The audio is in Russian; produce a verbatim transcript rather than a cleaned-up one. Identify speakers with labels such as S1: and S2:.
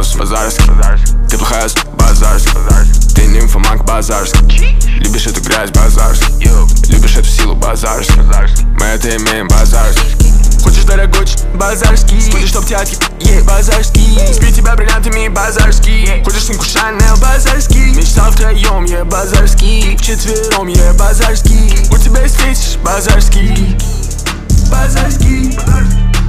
S1: босс базарский. Ты плохая с базарский. Ты нимфоманка базарский. Любишь эту грязь базарский. Любишь эту силу базарский. Мы это имеем базарский. Хочешь дорогочь базарский. Хочешь, чтоб тятки ей базарский. Спи тебя бриллиантами базарский. Хочешь сумку Шанель базарский. Мечтал втроем, я базарский. Вчетвером, я базарский. У тебя есть фетиш базарский. Базарский.